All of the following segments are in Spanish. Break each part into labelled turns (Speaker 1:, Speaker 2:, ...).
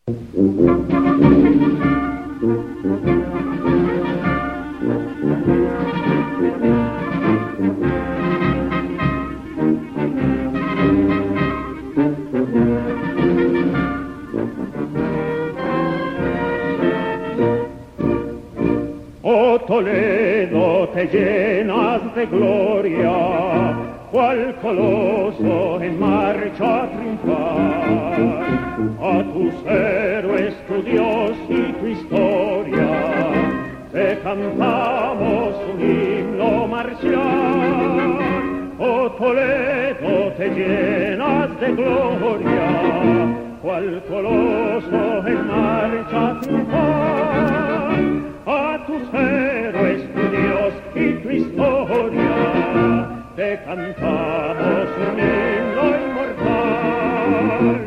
Speaker 1: Oh Toledo, te llenas de gloria, cual coloso en marcha a triunfar. A tus héroes, tu Dios y tu historia, te cantamos un himno marcial. Oh Toledo, te llenas de gloria, cual coloso en marcha a triunfar. A tus héroes, tu Dios y tu historia, te cantamos un himno inmortal.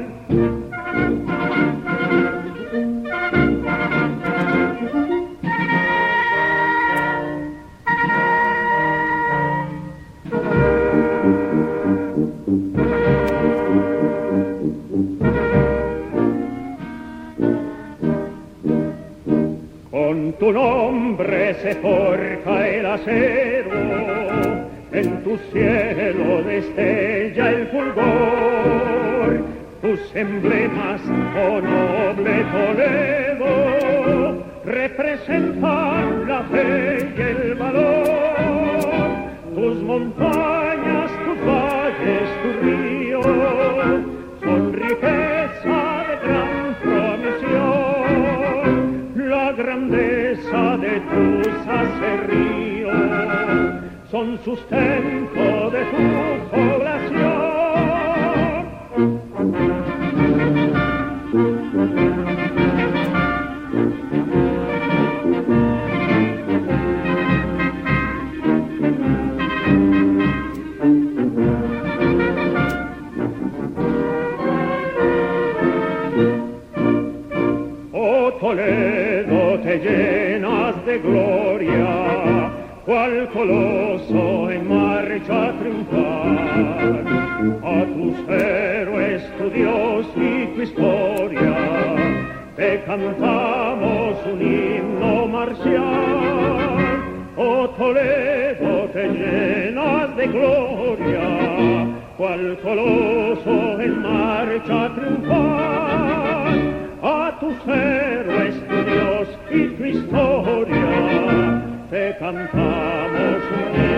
Speaker 1: Con tu nombre se forja el acero, en tu cielo destella el fulgor, tus emblemas, oh noble Toledo, representan la fe y el valor. Tus montañas, tus valles, tus ríos, son riqueza de gran promisión. La grandeza de tus acerríos son sustento de tu población. Oh Toledo, te llenas de gloria, cual coloso en marcha a triunfar. A tus héroes, tu Dios y tu historia, te cantamos un himno marcial. Oh Toledo, te llenas de gloria, cual coloso en marcha a triunfar. A tus héroes, tu Dios y tu historia, te cantamos un